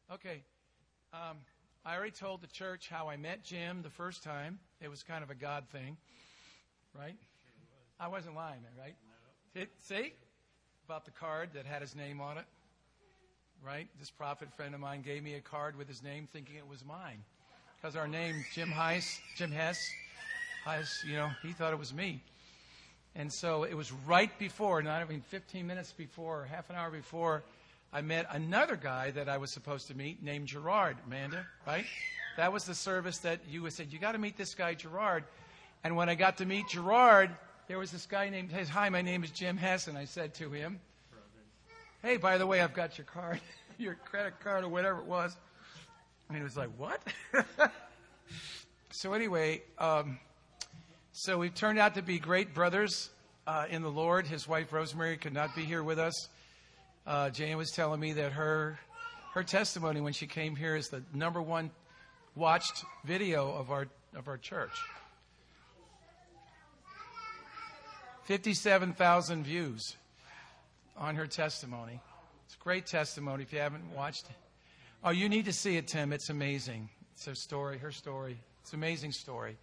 Okay. I already told the church how I met Jim the first time. It was kind of a God thing, right? I wasn't lying, right? See? About the card that had his name on it, right? This prophet friend of mine gave me a card with his name thinking it was mine. Because our name, Jim Hess, he thought it was me. And so it was right before, not even 15 minutes before, or half an hour before, I met another guy that I was supposed to meet named Gerard, Amanda, right? That was the service that you said, you got to meet this guy, Gerard. And when I got to meet Gerard, there was this guy named, hi, my name is Jim Hess. And I said to him, hey, by the way, I've got your card, your credit card or whatever it was. And he was like, what? So anyway, so we've turned out to be great brothers in the Lord. His wife, Rosemary, could not be here with us. Jane was telling me that her testimony when she came here is the number one watched video of our church. 57,000 views on her testimony. It's a great testimony if you haven't watched it. Oh, you need to see it, Tim. It's amazing. It's her story. It's an amazing story.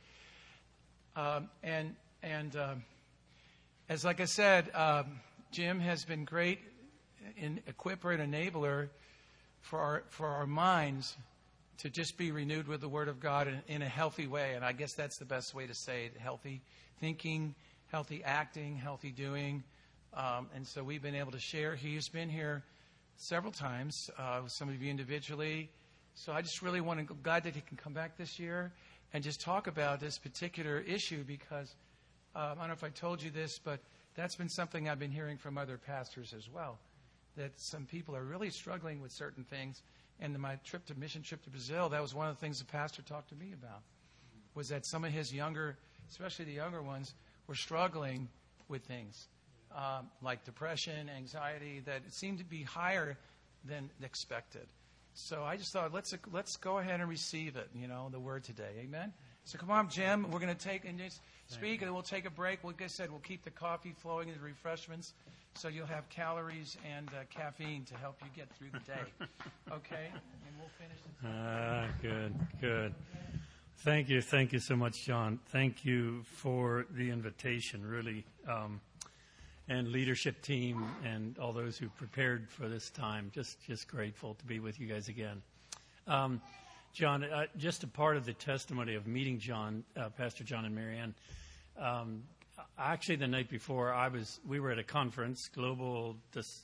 As like I said, Jim has been great in equipper and enabler for our minds to just be renewed with the Word of God in a healthy way. And I guess that's the best way to say it. Healthy thinking, healthy acting, healthy doing. And so we've been able to share. He's been here several times with some of you individually. So I just really want to glad that he can come back this year and just talk about this particular issue because I don't know if I told you this, but that's been something I've been hearing from other pastors as well, that some people are really struggling with certain things. And my mission trip to Brazil, that was one of the things the pastor talked to me about, was that some of his younger, especially the younger ones, were struggling with things like depression, anxiety, that it seemed to be higher than expected. So I just thought, let's go ahead and receive it, the word today. Amen? So come on, Jim. We're going to take and just speak, and then we'll take a break. Like I said, we'll keep the coffee flowing and the refreshments, so you'll have calories and caffeine to help you get through the day. Okay? And we'll finish. Good. Thank you so much, John. Thank you for the invitation, really, and leadership team and all those who prepared for this time. Just grateful to be with you guys again. John, just a part of the testimony of meeting John, Pastor John and Marianne. Actually, the night before, we were at a conference, Voice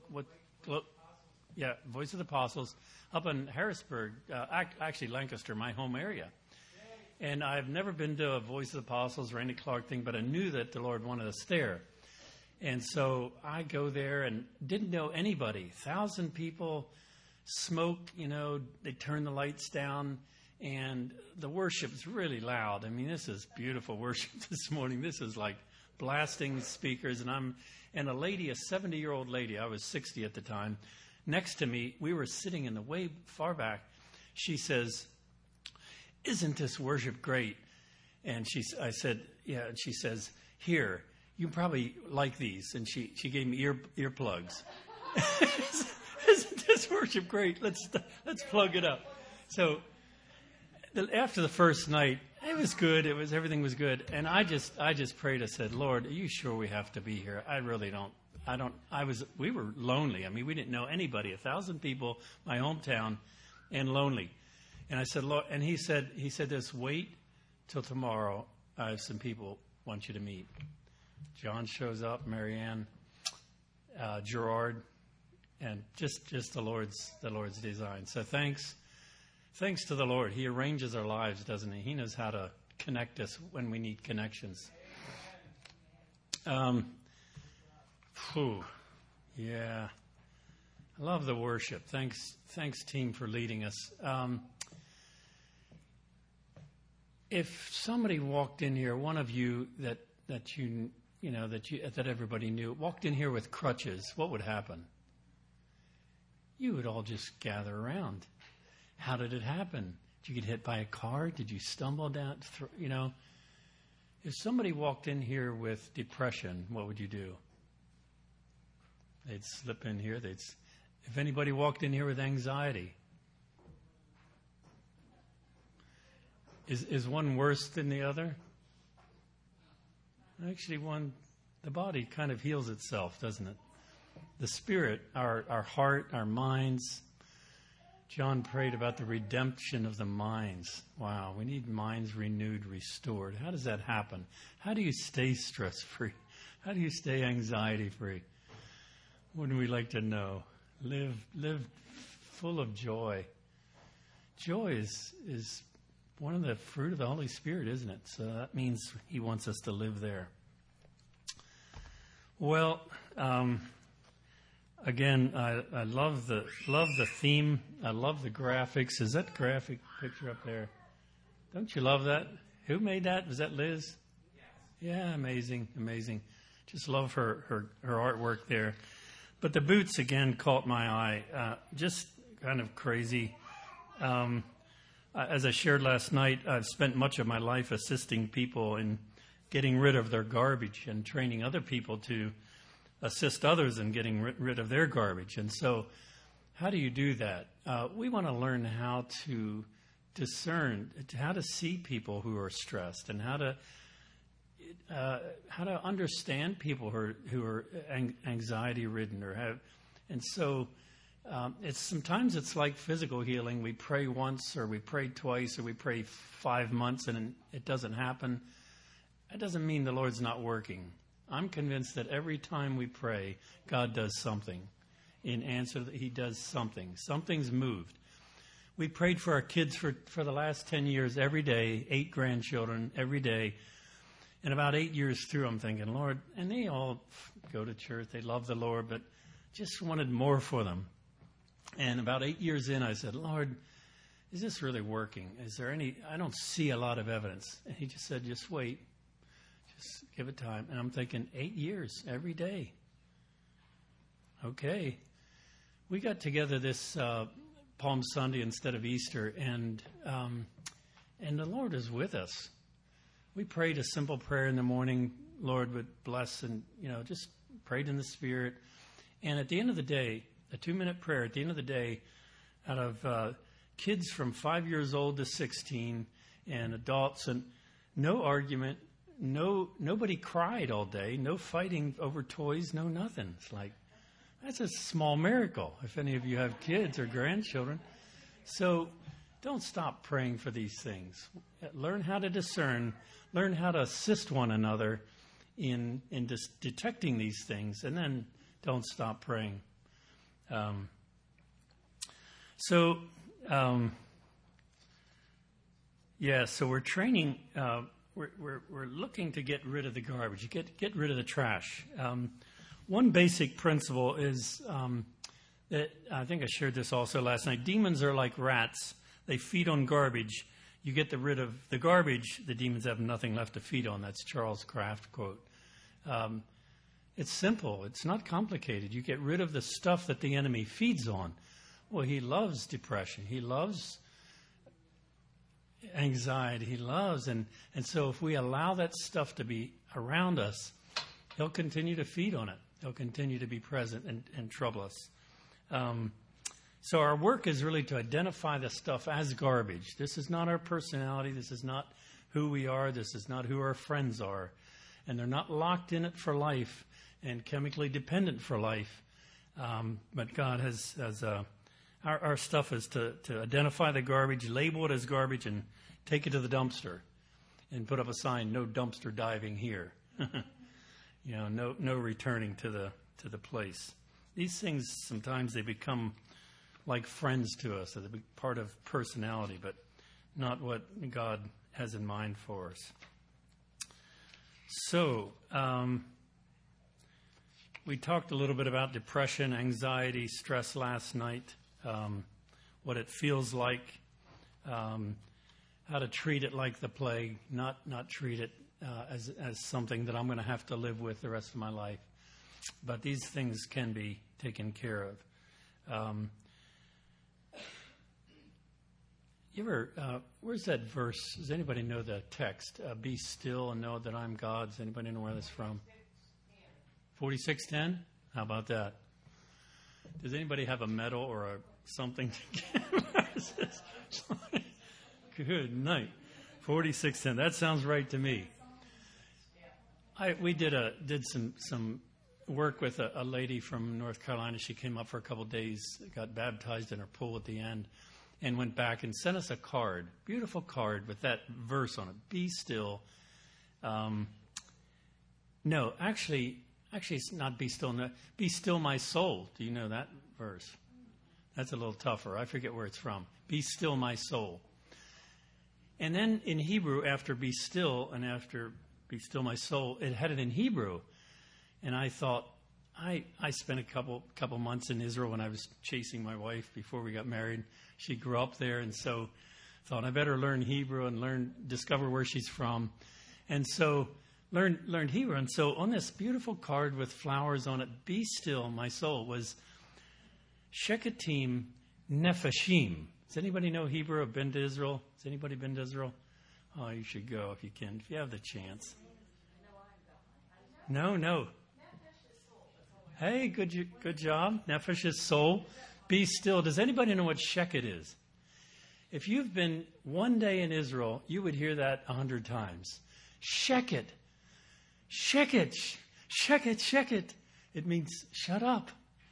of the Apostles, up in Harrisburg, actually Lancaster, my home area. And I've never been to a Voice of the Apostles, Randy Clark thing, but I knew that the Lord wanted us there. And so I go there and didn't know anybody. 1,000 people, smoke, they turn the lights down, and the worship's really loud. I mean, this is beautiful worship this morning. This is like blasting speakers, and a lady, a 70-year-old lady, I was 60 at the time, next to me, we were sitting in the way far back. She says, "Isn't this worship great?" And I said, "Yeah." And she says, "Here, you probably like these." And she gave me earplugs. "Isn't this worship great? Let's plug it up." So after the first night, it was good. Everything was good. And I just prayed. I said, "Lord, are you sure we have to be here? I really don't. We were lonely. I mean, we didn't know anybody. 1,000 people, my hometown, and lonely." And I said, "Lord," and he said, "Just wait till tomorrow. I have some people want you to meet." John shows up, Marianne, Gerard, and just the Lord's design. So thanks to the Lord. He arranges our lives, doesn't he? He knows how to connect us when we need connections. Yeah. I love the worship. Thanks, team, for leading us. If somebody walked in here, one of you that everybody knew, walked in here with crutches, what would happen? You would all just gather around. How did it happen? Did you get hit by a car? Did you stumble down? If somebody walked in here with depression, what would you do? They'd slip in here. If anybody walked in here with anxiety, Is one worse than the other? Actually, the body kind of heals itself, doesn't it? The spirit, our heart, our minds. John prayed about the redemption of the minds. Wow, we need minds renewed, restored. How does that happen? How do you stay stress-free? How do you stay anxiety-free? Wouldn't we like to know? Live full of joy. Joy is one of the fruit of the Holy Spirit, isn't it? So that means He wants us to live there. Well, again, I love the theme. I love the graphics. Is that graphic picture up there? Don't you love that? Who made that? Was that Liz? Yeah, amazing. Just love her artwork there. But the boots again caught my eye. Just kind of crazy. As I shared last night, I've spent much of my life assisting people in getting rid of their garbage and training other people to assist others in getting rid of their garbage. And so how do you do that? We want to learn how to discern, how to see people who are stressed, and how to understand people who are anxiety-ridden or have. And so sometimes it's like physical healing. We pray once, or we pray twice, or we pray 5 months, and it doesn't happen. That doesn't mean the Lord's not working. I'm convinced that every time we pray, God does something. In answer, He does something. Something's moved. We prayed for our kids for the last 10 years every day, 8 grandchildren every day. And about 8 years through, I'm thinking, Lord, and they all go to church. They love the Lord, but just wanted more for them. And about 8 years in, I said, Lord, is this really working? Is there I don't see a lot of evidence. And He just said, just wait. Just give it time. And I'm thinking, 8 years, every day. Okay. We got together this Palm Sunday instead of Easter, and the Lord is with us. We prayed a simple prayer in the morning, Lord would bless, and, just prayed in the Spirit. And at the end of the day, a 2-minute prayer at the end of the day, out of kids from 5 years old to 16 and adults, and no argument, nobody cried all day, no fighting over toys, no nothing. It's like, that's a small miracle if any of you have kids or grandchildren. So don't stop praying for these things. Learn how to discern, learn how to assist one another in detecting these things, and then don't stop praying. So we're training. We're looking to get rid of the garbage, get rid of the trash. One basic principle is that I think I shared this also last night. Demons are like rats. They feed on garbage. You get rid of the garbage, the demons have nothing left to feed on. That's Charles Kraft quote. It's simple. It's not complicated. You get rid of the stuff that the enemy feeds on. Well, he loves depression. He loves anxiety. He loves, and so if we allow that stuff to be around us, he'll continue to feed on it. He'll continue to be present and trouble us. So our work is really to identify the stuff as garbage. This is not our personality. This is not who we are. This is not who our friends are. And they're not locked in it for life and chemically dependent for life. But God has our stuff is to identify the garbage, label it as garbage, and take it to the dumpster and put up a sign, no dumpster diving here. No returning to the place. These things, sometimes they become like friends to us. They're part of personality, but not what God has in mind for us. So, we talked a little bit about depression, anxiety, stress last night, what it feels like, how to treat it like the plague, not treat it as something that I'm going to have to live with the rest of my life. But these things can be taken care of. Where's that verse? Does anybody know the text? Be still and know that I'm God. Does anybody know where that's from? 46:10? How about that? Does anybody have a medal or something to give us? Good night. 46 cents. That sounds right to me. We did some work with a lady from North Carolina. She came up for a couple of days, got baptized in her pool at the end, and went back and sent us a card, beautiful card with that verse on it. Be still. No, actually, it's not be still. No, be still my soul. Do you know that verse? That's a little tougher. I forget where it's from. Be still my soul. And then in Hebrew, after be still and after be still my soul, it had it in Hebrew. And I thought, I spent a couple months in Israel when I was chasing my wife before we got married. She grew up there, and so thought I better learn Hebrew and discover where she's from. And so learned Hebrew. And so on this beautiful card with flowers on it, be still my soul, was Shekatim Nefashim. Does anybody know Hebrew or been to Israel? Has anybody been to Israel? Oh, you should go if you can, if you have the chance. No. Hey, good job. Nefesh is soul. Be still. Does anybody know what Sheket is? If you've been one day in Israel, you would hear that 100 times. Sheket. Sheket. Sheket. Sheket. It means shut up.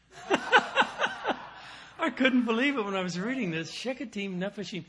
I couldn't believe it when I was reading this. Shekatim Nefashim.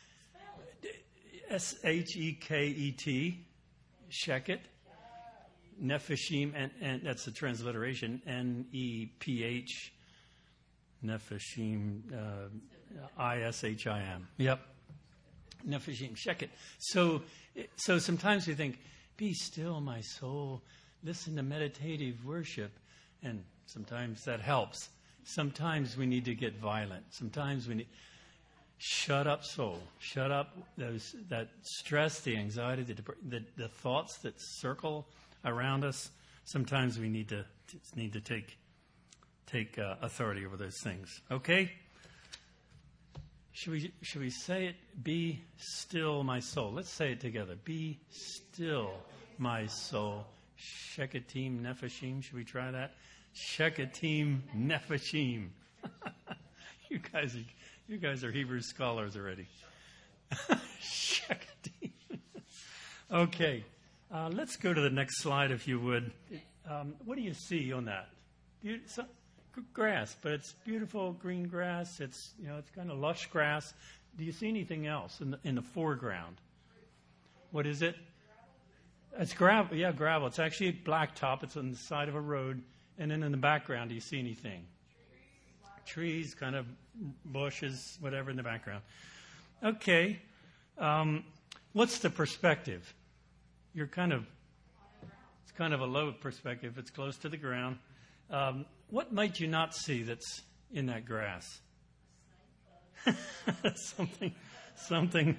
Sheket. Sheket. Nefashim. And that's the transliteration. Neph. Nefashim. Ishim. Yep. Nefashim. Sheket. So sometimes we think, be still, my soul. Listen to meditative worship. And sometimes that helps. Sometimes we need to get violent. Sometimes we need... Shut up, soul. Shut up that stress, the anxiety, the thoughts that circle around us. Sometimes we need to take authority over those things. Okay? Should we say it? Be still, my soul. Let's say it together. Be still, my soul. Shekatim Nefashim. Should we try that? Shekatim Nefashim. You guys are Hebrew scholars already. Shekatim. Okay. Let's go to the next slide, if you would. What do you see on that? Grass, but it's beautiful green grass. It's kind of lush grass. Do you see anything else in the foreground? What is it? It's gravel. Yeah, gravel. It's actually blacktop. It's on the side of a road. And then in the background, do you see anything? Trees, kind of bushes, whatever in the background. Okay. What's the perspective? It's kind of a low perspective. It's close to the ground. What might you not see that's in that grass? Something.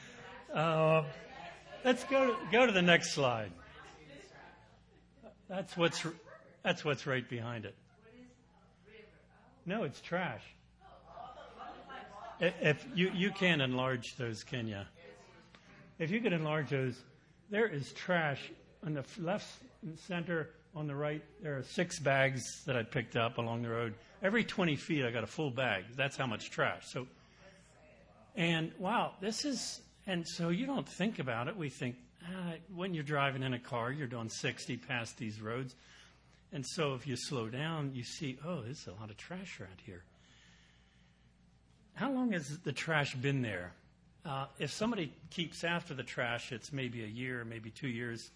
Let's go to the next slide. That's what's right behind it. No, it's trash. If you can't enlarge those, can you? If you could enlarge those, there is trash on the left center. On the right, there are 6 bags that I picked up along the road. Every 20 feet, I got a full bag. That's how much trash. So you don't think about it. We think, when you're driving in a car, you're doing 60 past these roads. And so if you slow down, you see, there's a lot of trash around here. How long has the trash been there? If somebody keeps after the trash, it's maybe a year, maybe 2 years.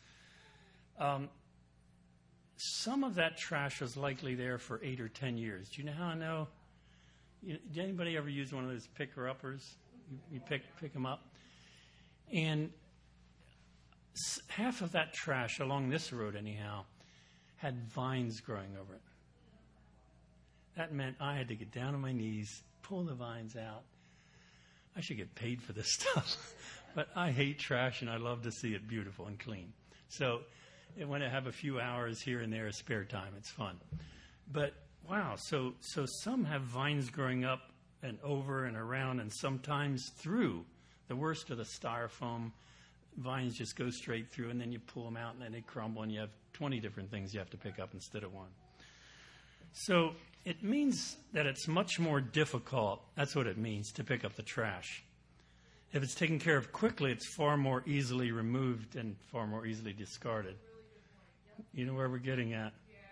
Some of that trash was likely there for 8 or 10 years. Do you know how I know? Did anybody ever use one of those picker-uppers? You pick them up. And half of that trash along this road, anyhow, had vines growing over it. That meant I had to get down on my knees, pull the vines out. I should get paid for this stuff. But I hate trash, and I love to see it beautiful and clean. So when I have a few hours here and there of spare time, it's fun. But, wow, so some have vines growing up and over and around and sometimes through. The worst of the styrofoam vines just go straight through, and then you pull them out, and then they crumble, and you have 20 different things you have to pick up instead of one. So it means that it's much more difficult, that's what it means, to pick up the trash. if it's taken care of quickly, it's far more easily removed and far more easily discarded. You know where we're getting at.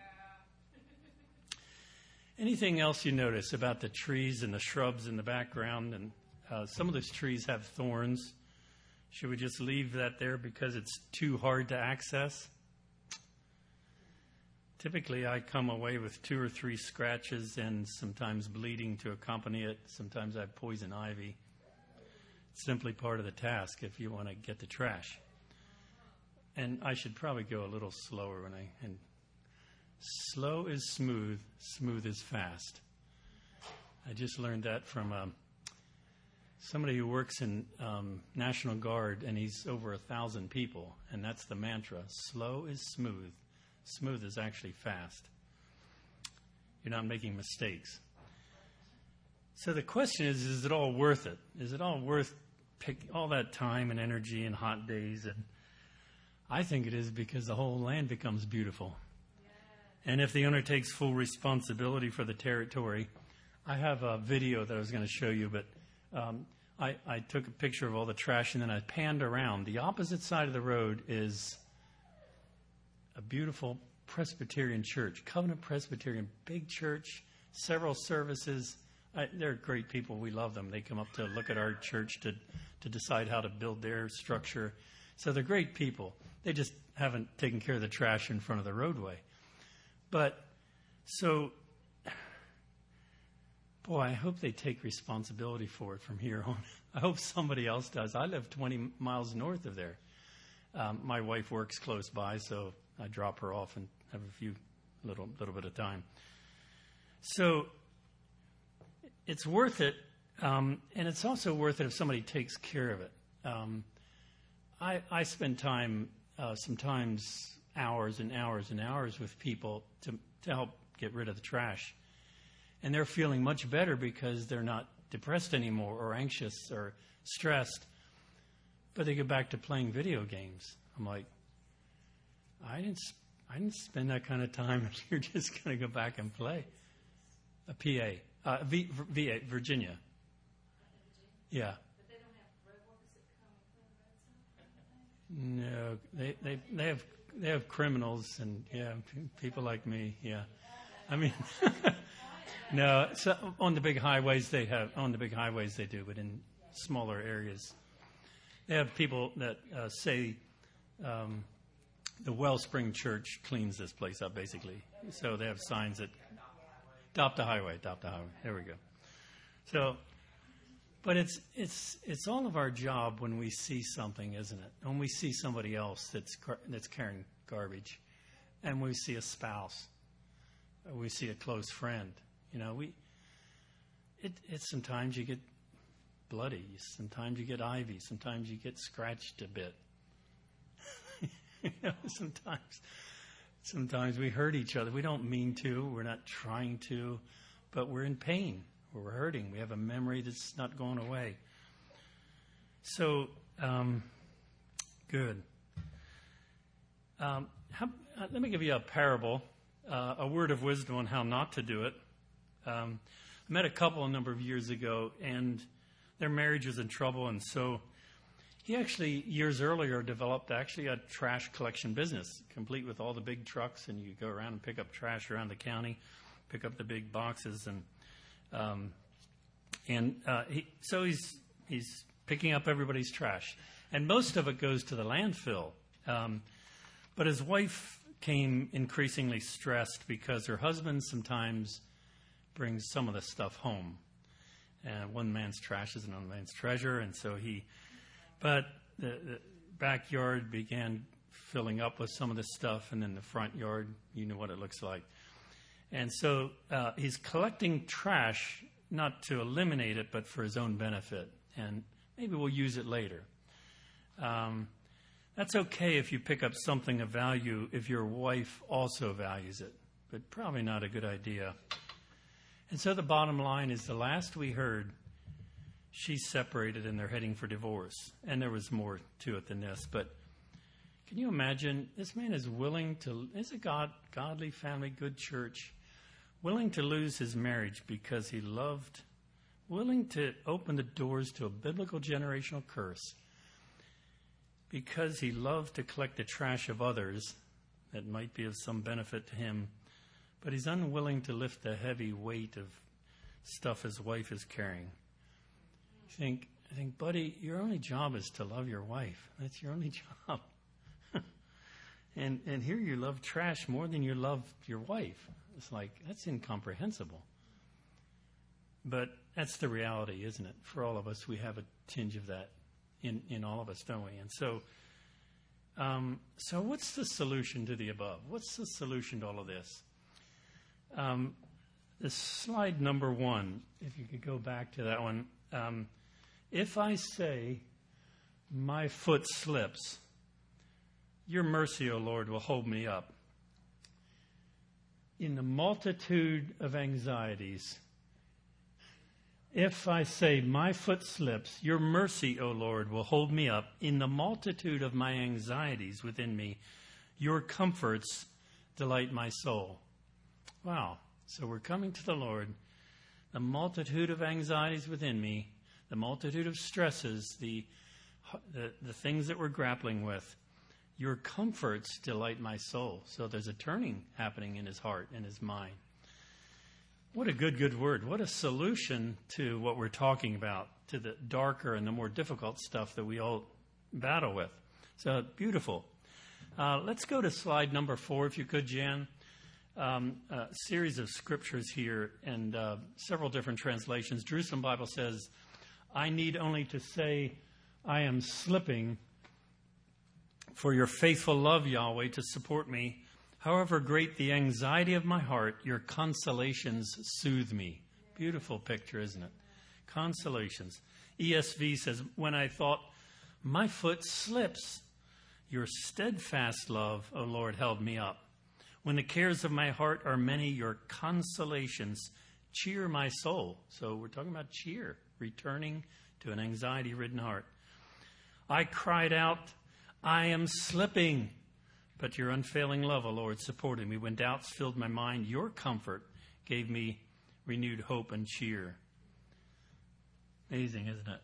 Anything else you notice about the trees and the shrubs in the background? And some of those trees have thorns. Should we just leave that there because it's too hard to access? Typically, I come away with 2 or 3 scratches and sometimes bleeding to accompany it. Sometimes I have poison ivy. It's simply part of the task if you want to get the trash. And I should probably go a little slower and slow is smooth, smooth is fast. I just learned that from somebody who works in National Guard, and he's over 1,000 people, and that's the mantra. Slow is smooth. Smooth is actually fast. You're not making mistakes. So the question is it all worth it? Is it all worth all that time and energy and hot days? And I think it is, because the whole land becomes beautiful. And if the owner takes full responsibility for the territory, I have a video that I was going to show you, but I took a picture of all the trash and then I panned around. The opposite side of the road is a beautiful Presbyterian church, Covenant Presbyterian, big church, several services. They're great people. We love them. They come up to look at our church to decide how to build their structure. So they're great people. They just haven't taken care of the trash in front of the roadway. But so, boy, I hope they take responsibility for it from here on. I hope somebody else does. I live 20 miles north of there. My wife works close by, so I drop her off and have a little bit of time. So it's worth it, and it's also worth it if somebody takes care of it. I spend time, sometimes hours and hours and hours with people to help get rid of the trash. And they're feeling much better because they're not depressed anymore or anxious or stressed. But they go back to playing video games. I'm like, I didn't spend that kind of time if you're just going to go back and play. A PA. VA, Virginia. Yeah. But they don't have roadworkers that come and clean that stuff? No, they have criminals and people like me. Yeah, I mean, no. So on the big highways they do, but in smaller areas, they have people that say the Wellspring Church cleans this place up, basically. So they have signs that adopt the highway. There we go. So. But it's all of our job when we see something, isn't it? When we see somebody else that's carrying garbage, and we see a spouse, or we see a close friend. You know, it's sometimes you get bloody, sometimes you get ivy, sometimes you get scratched a bit. You know, sometimes we hurt each other. We don't mean to. We're not trying to, but we're in pain. We're hurting. We have a memory that's not going away. So, good. Let me give you a parable, a word of wisdom on how not to do it. I met a couple a number of years ago, and their marriage was in trouble, and so he actually, years earlier, developed a trash collection business, complete with all the big trucks, and you go around and pick up trash around the county, pick up the big boxes, and so he's picking up everybody's trash, and most of it goes to the landfill. But his wife came increasingly stressed because her husband sometimes brings some of the stuff home. One man's trash is another man's treasure, and so but the backyard began filling up with some of the stuff, and then the front yard, you know what it looks like. And so he's collecting trash, not to eliminate it, but for his own benefit. And maybe we'll use it later. That's okay if you pick up something of value if your wife also values it, but probably not a good idea. And so the bottom line is, the last we heard, she's separated and they're heading for divorce. And there was more to it than this, but can you imagine? This man is willing to, it's a godly family, good church, willing to lose his marriage because he loved willing to open the doors to a biblical generational curse because he loved to collect the trash of others that might be of some benefit to him, but he's unwilling to lift the heavy weight of stuff his wife is carrying. I think, buddy, your only job is to love your wife. That's your only job. And here you love trash more than you love your wife. It's like, that's incomprehensible. But that's the reality, isn't it? For all of us, we have a tinge of that in all of us, don't we? And so what's the solution to the above? What's the solution to all of this? This slide number 1, if you could go back to that one. If I say, my foot slips, your mercy, O Lord, will hold me up. In the multitude of anxieties, if I say, my foot slips, your mercy, O Lord, will hold me up. In the multitude of my anxieties within me, your comforts delight my soul. Wow. So we're coming to the Lord. The multitude of anxieties within me, the multitude of stresses, the things that we're grappling with, your comforts delight my soul. So there's a turning happening in his heart and his mind. What a good word. What a solution to what we're talking about, to the darker and the more difficult stuff that we all battle with. So beautiful. Let's go to slide number 4, if you could, Jan. A series of scriptures here and several different translations. Jerusalem Bible says, I need only to say I am slipping for your faithful love, Yahweh, to support me. However great the anxiety of my heart, your consolations soothe me. Beautiful picture, isn't it? Consolations. ESV says, when I thought, my foot slips, your steadfast love, O Lord, held me up. When the cares of my heart are many, your consolations cheer my soul. So we're talking about cheer, returning to an anxiety-ridden heart. I cried out, I am slipping. But your unfailing love, O Lord, supported me. When doubts filled my mind, your comfort gave me renewed hope and cheer. Amazing, isn't it?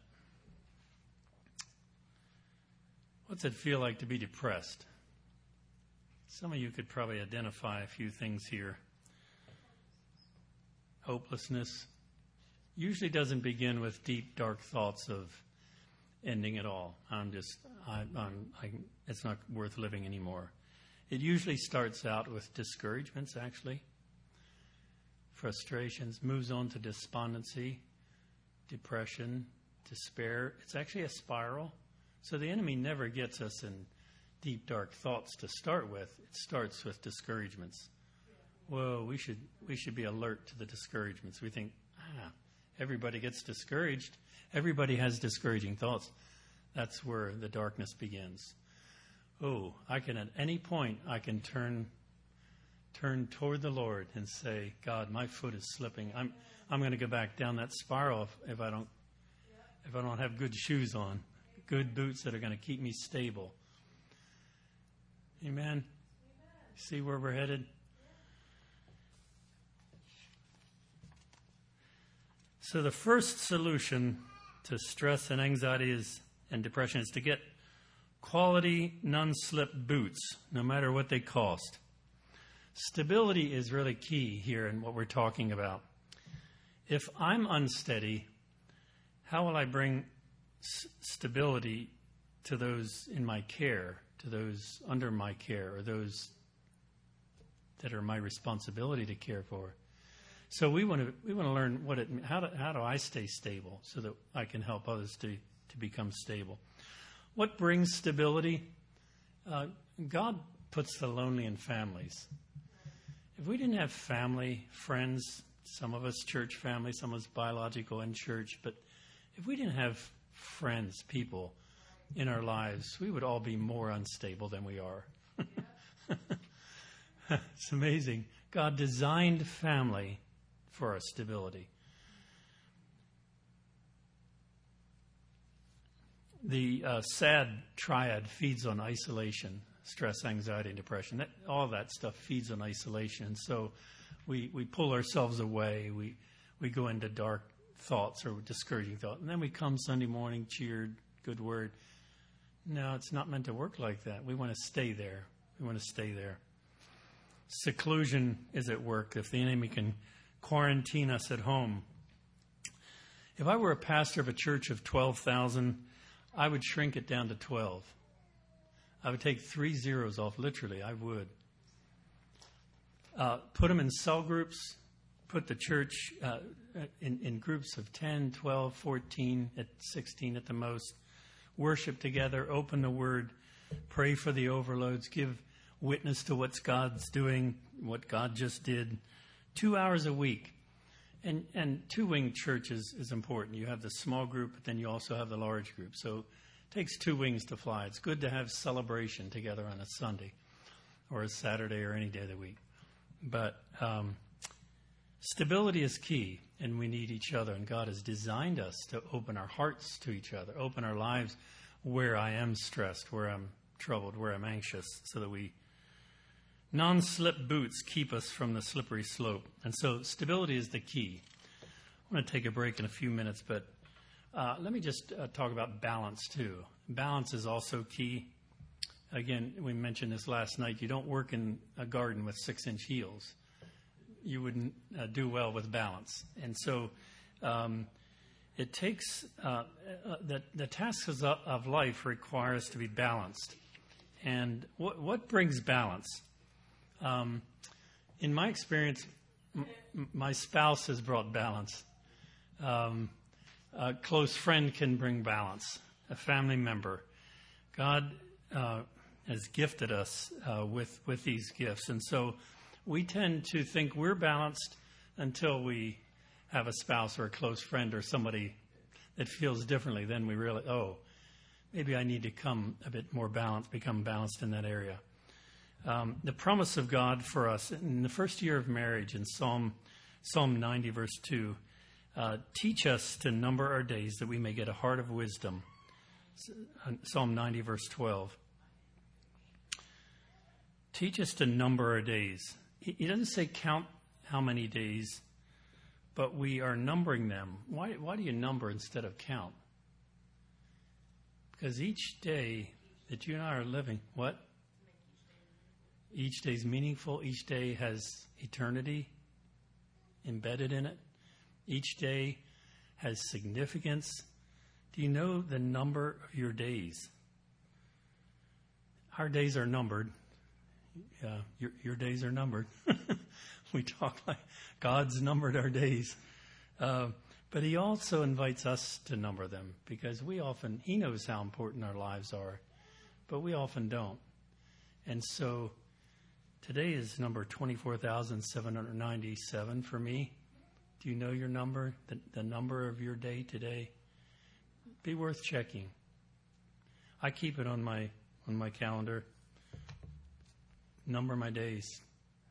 What's it feel like to be depressed? Some of you could probably identify a few things here. Hopelessness usually doesn't begin with deep, dark thoughts of ending it all. It's not worth living anymore. It usually starts out with discouragements, actually, frustrations, moves on to despondency, depression, despair. It's actually a spiral. So the enemy never gets us in deep, dark thoughts to start with. It starts with discouragements. Whoa, we should be alert to the discouragements. We think, everybody gets discouraged. Everybody has discouraging thoughts. That's where the darkness begins. Oh, at any point, I can turn toward the Lord and say, God, my foot is slipping. I'm going to go back down that spiral if I don't have good shoes on, good boots that are going to keep me stable. Amen. See where we're headed? So the first solution to stress and anxiety and depression is to get quality, non-slip boots, no matter what they cost. Stability is really key here in what we're talking about. If I'm unsteady, how will I bring stability to those in my care, to those under my care, or those that are my responsibility to care for? So we want to learn how do I stay stable so that I can help others to become stable. What brings stability? God puts the lonely in families. If we didn't have family, friends, some of us church family, some of us biological and church, but if we didn't have friends, people in our lives, we would all be more unstable than we are. It's amazing. God designed family for our stability. The SAD triad feeds on isolation, stress, anxiety, and depression. All that stuff feeds on isolation. So we pull ourselves away. We go into dark thoughts or discouraging thoughts. And then we come Sunday morning, cheered, good word. No, it's not meant to work like that. We want to stay there. We want to stay there. Seclusion is at work. If the enemy can quarantine us at home. If I were a pastor of a church of 12,000, I would shrink it down to 12. I would take 3 zeros off, literally, I would. Put them in cell groups, put the church in groups of 10, 12, 14, at 16 at the most. Worship together, open the Word, pray for the overloads, give witness to what God's doing, what God just did. 2 hours a week. And two-wing church is important. You have the small group, but then you also have the large group. So it takes 2 wings to fly. It's good to have celebration together on a Sunday or a Saturday or any day of the week. But stability is key, and we need each other. And God has designed us to open our hearts to each other, open our lives where I am stressed, where I'm troubled, where I'm anxious, so that we non-slip boots keep us from the slippery slope. And so stability is the key. I'm going to take a break in a few minutes, but let me just talk about balance too. Balance is also key. Again, we mentioned this last night. You don't work in a garden with 6-inch heels. You wouldn't do well with balance. And so it takes, the tasks of life require us to be balanced. And what brings balance? In my experience, my spouse has brought balance. A close friend can bring balance. A family member. God has gifted us with these gifts. And so we tend to think we're balanced until we have a spouse or a close friend or somebody that feels differently. Then we realize, maybe I need to become a bit more balanced, become balanced in that area. The promise of God for us in the first year of marriage in Psalm 90, verse 2, teach us to number our days that we may get a heart of wisdom. Psalm 90, verse 12. Teach us to number our days. He doesn't say count how many days, but we are numbering them. Why do you number instead of count? Because each day that you and I are living, what? Each day is meaningful. Each day has eternity embedded in it. Each day has significance. Do you know the number of your days? Our days are numbered. Your days are numbered. We talk like God's numbered our days. But he also invites us to number them because he knows how important our lives are, but we often don't. And so today is number 24,797 for me. Do you know your number, the number of your day today? Be worth checking. I keep it on my calendar. Number my days.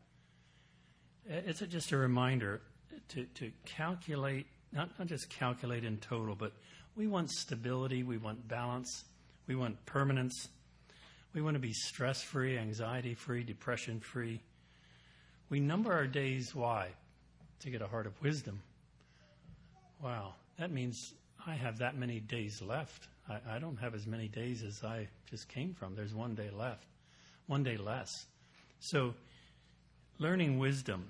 It's just a reminder to calculate, not just calculate in total, but we want stability, we want balance, we want permanence. We want to be stress-free, anxiety-free, depression-free. We number our days, why? To get a heart of wisdom. Wow, that means I have that many days left. I don't have as many days as I just came from. There's 1 day left, 1 day less. So, learning wisdom.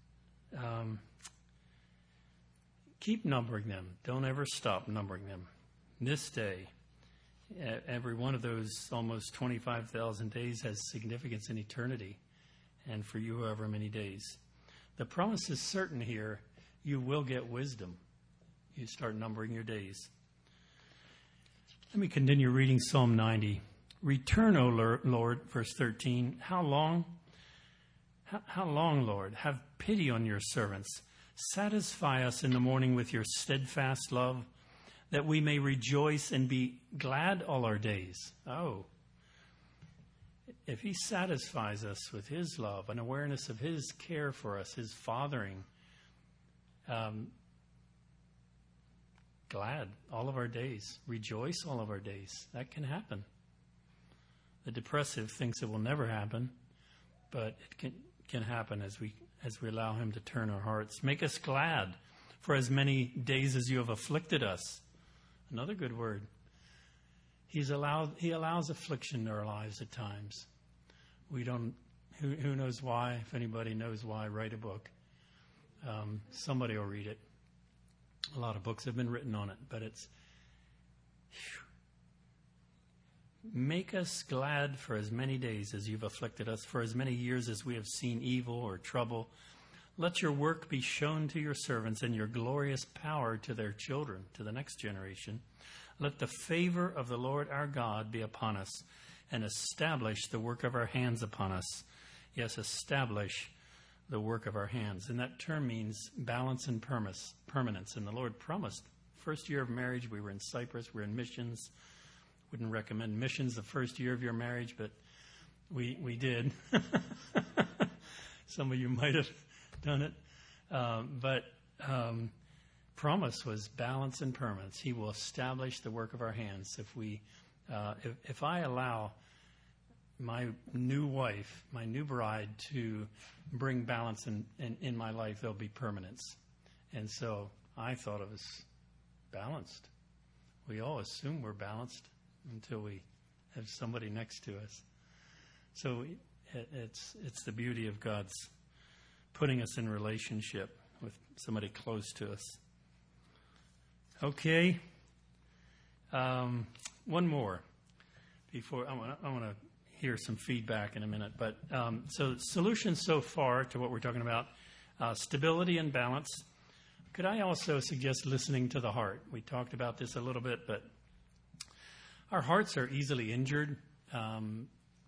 Keep numbering them. Don't ever stop numbering them. This day, every one of those almost 25,000 days has significance in eternity, and for you, however many days. The promise is certain here. You will get wisdom. You start numbering your days. Let me continue reading Psalm 90. Return, O Lord, verse 13. How long? How long, Lord? Have pity on your servants. Satisfy us in the morning with your steadfast love, that we may rejoice and be glad all our days. Oh, if he satisfies us with his love, an awareness of his care for us, his fathering, glad all of our days, rejoice all of our days. That can happen. The depressive thinks it will never happen, but it can happen as we allow him to turn our hearts. Make us glad for as many days as you have afflicted us. Another good word. He allows affliction in our lives at times. We don't, who knows why? If anybody knows why, write a book. Somebody will read it. A lot of books have been written on it, but it's, make us glad for as many days as you've afflicted us, for as many years as we have seen evil or trouble. Let your work be shown to your servants and your glorious power to their children, to the next generation. Let the favor of the Lord our God be upon us and establish the work of our hands upon us. Yes, establish the work of our hands. And that term means balance and permanence. And the Lord promised. First year of marriage, we were in Cyprus, we're in missions. Wouldn't recommend missions the first year of your marriage, but we did. Some of you might have done it. But promise was balance and permanence. He will establish the work of our hands. If I allow my new wife, my new bride, to bring balance in my life, there'll be permanence. And so I thought it was balanced. We all assume we're balanced until we have somebody next to us. So it's the beauty of God's putting us in relationship with somebody close to us. Okay. One more before I want to hear some feedback in a minute. But so solutions so far to what we're talking about, stability and balance. Could I also suggest listening to the heart? We talked about this a little bit, but our hearts are easily injured. Our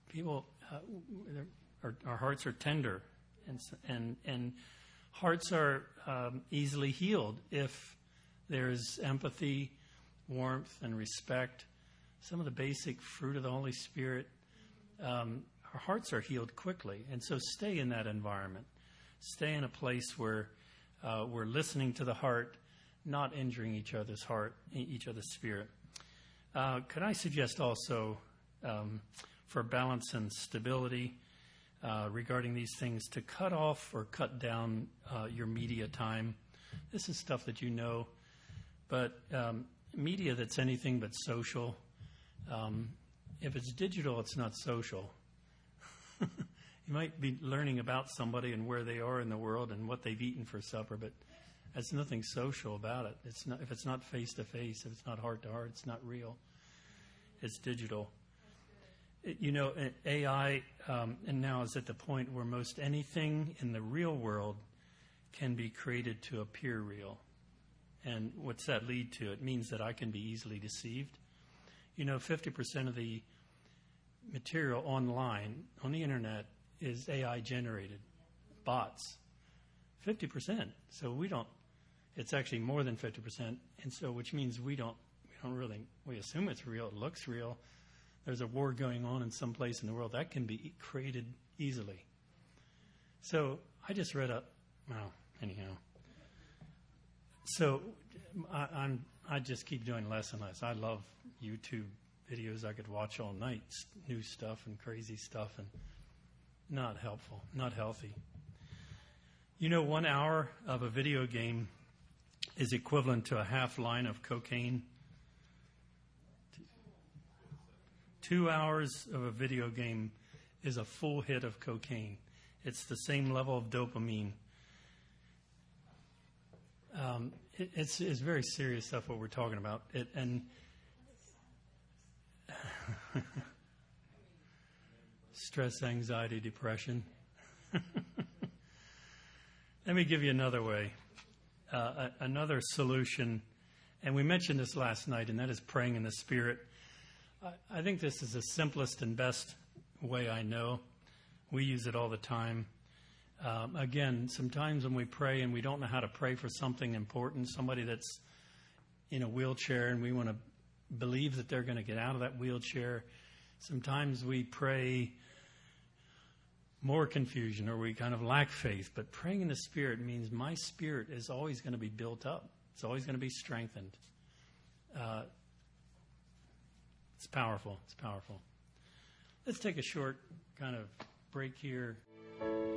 hearts are tender, and hearts are easily healed if there's empathy, warmth, and respect. Some of the basic fruit of the Holy Spirit. Our hearts are healed quickly, and so stay in that environment. Stay in a place where we're listening to the heart, not injuring each other's heart, each other's spirit. Could I suggest also for balance and stability regarding these things to cut off or cut down your media time? This is stuff that you know, but media that's anything but social, if it's digital, it's not social. You might be learning about somebody and where they are in the world and what they've eaten for supper, but there's nothing social about it. It's not, if it's not face-to-face, if it's not heart-to-heart, it's not real. It's digital. AI and now is at the point where most anything in the real world can be created to appear real. And what's that lead to? It means that I can be easily deceived. 50% of the material online, on the internet, is AI generated, bots. 50%. So it's actually more than 50%. And so, which means we assume it's real, it looks real. There's a war going on in some place in the world that can be created easily. So I just read anyhow. So I just keep doing less and less. I love YouTube videos I could watch all night, new stuff and crazy stuff, and not helpful, not healthy. 1 hour of a video game is equivalent to a half line of cocaine. 2 hours of a video game is a full hit of cocaine. It's the same level of dopamine. It's very serious stuff what we're talking about. Stress, anxiety, depression. Let me give you another way, another solution. And we mentioned this last night, and that is praying in the Spirit. I think this is the simplest and best way I know. We use it all the time. Again, sometimes when we pray and we don't know how to pray for something important, somebody that's in a wheelchair and we want to believe that they're going to get out of that wheelchair, sometimes we pray more confusion or we kind of lack faith. But praying in the Spirit means my spirit is always going to be built up. It's always going to be strengthened. It's powerful. It's powerful. Let's take a short kind of break here.